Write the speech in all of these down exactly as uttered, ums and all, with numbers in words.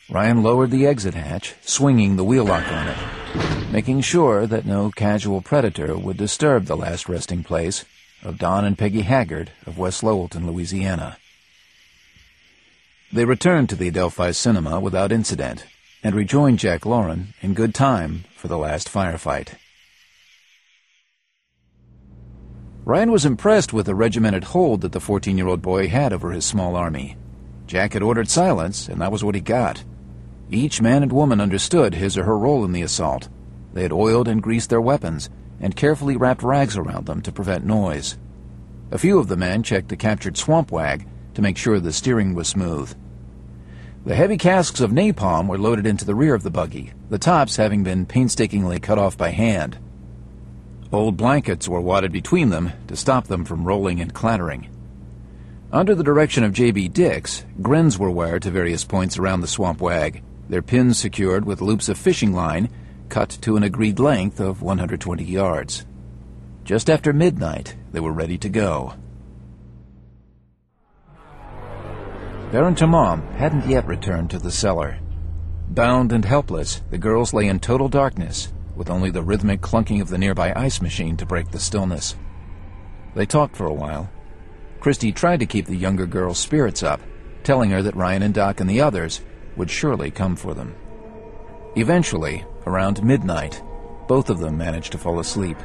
Ryan lowered the exit hatch, swinging the wheel lock on it, making sure that no casual predator would disturb the last resting place of Don and Peggy Haggard of West Lowellton, Louisiana. They returned to the Adelphi Cinema without incident and rejoined Jack Lauren in good time for the last firefight. Ryan was impressed with the regimented hold that the fourteen-year-old boy had over his small army. Jack had ordered silence, and that was what he got. Each man and woman understood his or her role in the assault. They had oiled and greased their weapons and carefully wrapped rags around them to prevent noise. A few of the men checked the captured swamp wag to make sure the steering was smooth. The heavy casks of napalm were loaded into the rear of the buggy, the tops having been painstakingly cut off by hand. Old blankets were wadded between them to stop them from rolling and clattering. Under the direction of J B Dix, grins were wired to various points around the swamp wag, their pins secured with loops of fishing line cut to an agreed length of one hundred twenty yards. Just after midnight, they were ready to go. Baron Tamam hadn't yet returned to the cellar. Bound and helpless, the girls lay in total darkness, with only the rhythmic clunking of the nearby ice machine to break the stillness. They talked for a while. Christy tried to keep the younger girl's spirits up, telling her that Ryan and Doc and the others would surely come for them. Eventually, around midnight, both of them managed to fall asleep.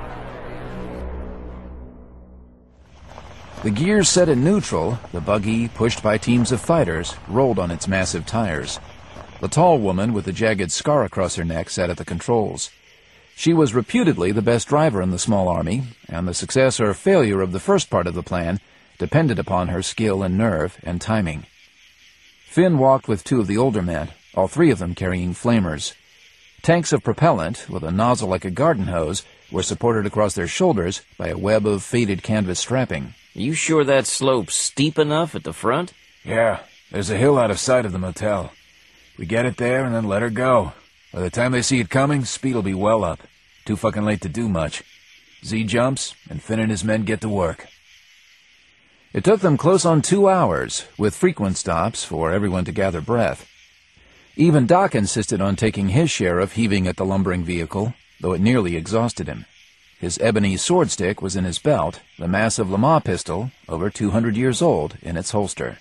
The gears set in neutral, the buggy, pushed by teams of fighters, rolled on its massive tires. The tall woman with the jagged scar across her neck sat at the controls. She was reputedly the best driver in the small army, and the success or failure of the first part of the plan depended upon her skill and nerve and timing. Finn walked with two of the older men, all three of them carrying flamers. Tanks of propellant, with a nozzle like a garden hose, were supported across their shoulders by a web of faded canvas strapping. You sure that slope's steep enough at the front? Yeah, there's a hill out of sight of the motel. We get it there and then let her go. By the time they see it coming, speed'll be well up. Too fucking late to do much. Z jumps, and Finn and his men get to work. It took them close on two hours, with frequent stops for everyone to gather breath. Even Doc insisted on taking his share of heaving at the lumbering vehicle, though it nearly exhausted him. His ebony sword stick was in his belt, the massive Lama pistol, over two hundred years old, in its holster.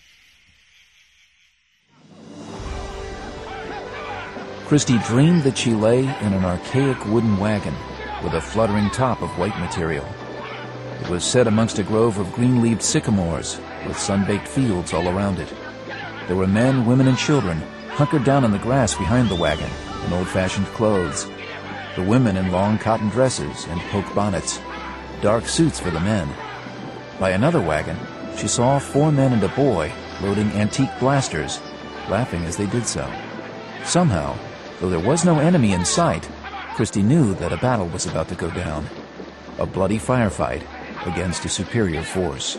Christy dreamed that she lay in an archaic wooden wagon with a fluttering top of white material. It was set amongst a grove of green-leaved sycamores with sun-baked fields all around it. There were men, women, and children hunkered down in the grass behind the wagon in old-fashioned clothes. The women in long cotton dresses and poke bonnets, dark suits for the men. By another wagon, she saw four men and a boy loading antique blasters, laughing as they did so. Somehow, though there was no enemy in sight, Christy knew that a battle was about to go down. A bloody firefight against a superior force.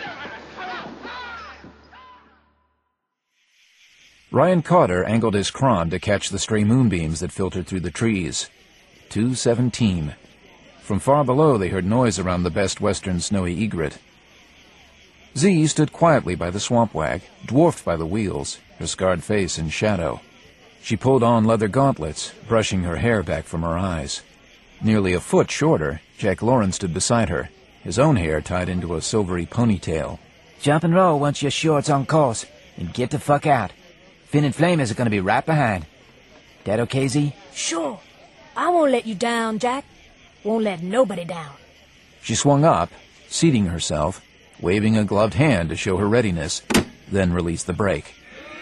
Ryan Carter angled his cron to catch the stray moonbeams that filtered through the trees. two seventeen. From far below they heard noise around the best western snowy egret. Z stood quietly by the swamp wag, dwarfed by the wheels, her scarred face in shadow. She pulled on leather gauntlets, brushing her hair back from her eyes. Nearly a foot shorter, Jack Lauren stood beside her, his own hair tied into a silvery ponytail. Jump and roll once you're sure it's on course, and get the fuck out. Finn and Flamers are gonna be right behind. That okay, Z? Sure. I won't let you down, Jack. Won't let nobody down. She swung up, seating herself, waving a gloved hand to show her readiness, then released the brake.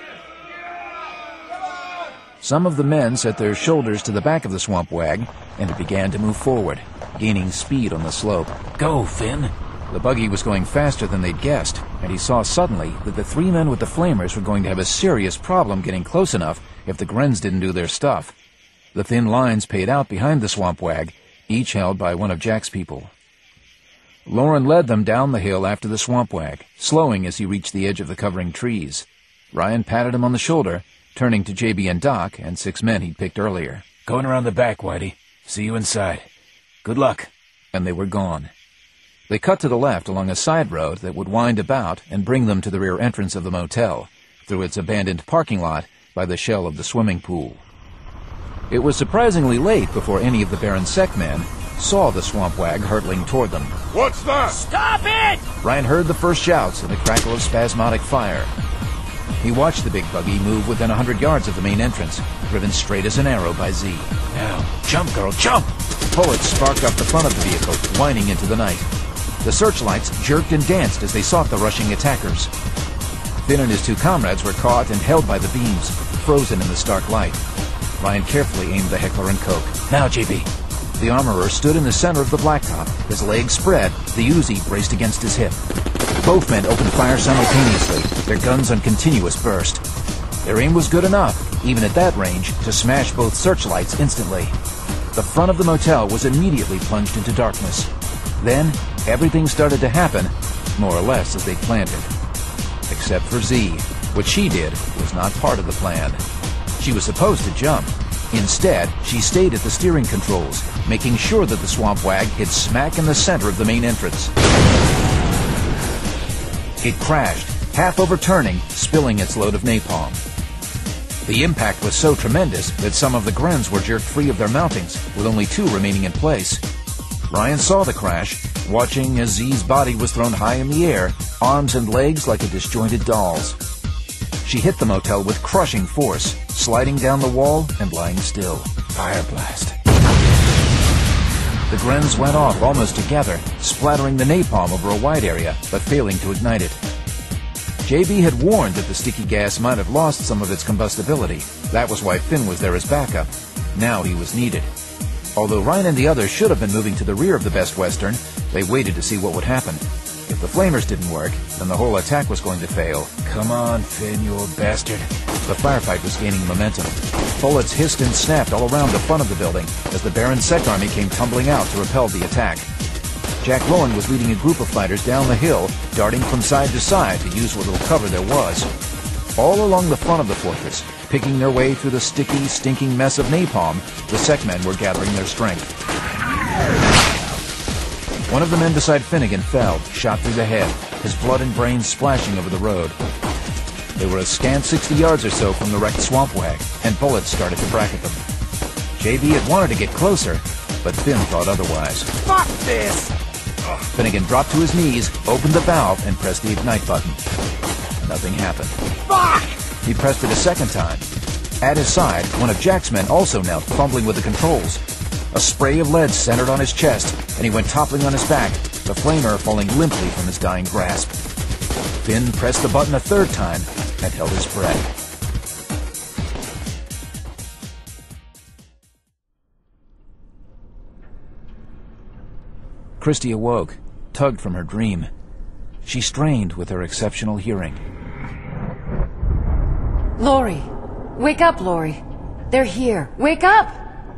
Some of the men set their shoulders to the back of the swamp wag, and it began to move forward, gaining speed on the slope. Go, Finn! The buggy was going faster than they'd guessed, and he saw suddenly that the three men with the flamers were going to have a serious problem getting close enough if the Grens didn't do their stuff. The thin lines paid out behind the swamp wag, each held by one of Jack's people. Lauren led them down the hill after the swamp wag, slowing as he reached the edge of the covering trees. Ryan patted him on the shoulder, turning to J B and Doc and six men he'd picked earlier. Going around the back, Whitey. See you inside. Good luck. And they were gone. They cut to the left along a side road that would wind about and bring them to the rear entrance of the motel, through its abandoned parking lot by the shell of the swimming pool. It was surprisingly late before any of the Baron Sek men saw the swamp wag hurtling toward them. What's that? Stop it! Ryan heard the first shouts and the crackle of spasmodic fire. He watched the big buggy move within a hundred yards of the main entrance, driven straight as an arrow by Z. Now, jump, girl, jump! Bullets sparked up the front of the vehicle, whining into the night. The searchlights jerked and danced as they sought the rushing attackers. Finn and his two comrades were caught and held by the beams, frozen in the stark light. Ryan carefully aimed the Heckler and Koch. Now, J B. The armorer stood in the center of the blacktop, his legs spread, the Uzi braced against his hip. Both men opened fire simultaneously, their guns on continuous burst. Their aim was good enough, even at that range, to smash both searchlights instantly. The front of the motel was immediately plunged into darkness. Then, everything started to happen, more or less as they planned it. Except for Z. What she did was not part of the plan. She was supposed to jump. Instead, she stayed at the steering controls, making sure that the swamp wag hit smack in the center of the main entrance. It crashed, half overturning, spilling its load of napalm. The impact was so tremendous that some of the Grens were jerked free of their mountings, with only two remaining in place. Ryan saw the crash, watching as Z's body was thrown high in the air, arms and legs like a disjointed doll's. She hit the motel with crushing force, sliding down the wall and lying still. Fire blast. The Grens went off almost together, splattering the napalm over a wide area, but failing to ignite it. J B had warned that the sticky gas might have lost some of its combustibility. That was why Finn was there as backup. Now he was needed. Although Ryan and the others should have been moving to the rear of the Best Western, they waited to see what would happen. If the flamers didn't work, then the whole attack was going to fail. Come on, Finn, you old bastard. The firefight was gaining momentum. Bullets hissed and snapped all around the front of the building as the Baron Sek army came tumbling out to repel the attack. Jack Rowan was leading a group of fighters down the hill, darting from side to side to use what little cover there was. All along the front of the fortress, picking their way through the sticky, stinking mess of napalm, the Sek men were gathering their strength. One of the men beside Finnegan fell, shot through the head, his blood and brains splashing over the road. They were a scant sixty yards or so from the wrecked swamp wag, and bullets started to bracket them. J B had wanted to get closer, but Finn thought otherwise. Fuck this! Finnegan dropped to his knees, opened the valve, and pressed the ignite button. Nothing happened. Fuck! He pressed it a second time. At his side, one of Jack's men also knelt, fumbling with the controls. A spray of lead centered on his chest, and he went toppling on his back, the flamer falling limply from his dying grasp. Finn pressed the button a third time and held his breath. Christy awoke, tugged from her dream. She strained with her exceptional hearing. Laurie! Wake up, Laurie! They're here! Wake up!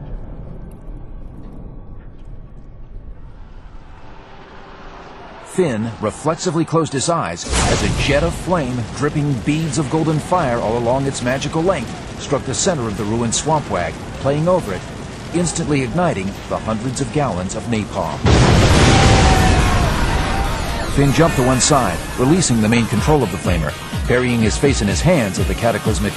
Finn reflexively closed his eyes as a jet of flame, dripping beads of golden fire all along its magical length, struck the center of the ruined swamp wag, playing over it, instantly igniting the hundreds of gallons of napalm. Finn jumped to one side, releasing the main control of the flamer, burying his face in his hands at the cataclysmic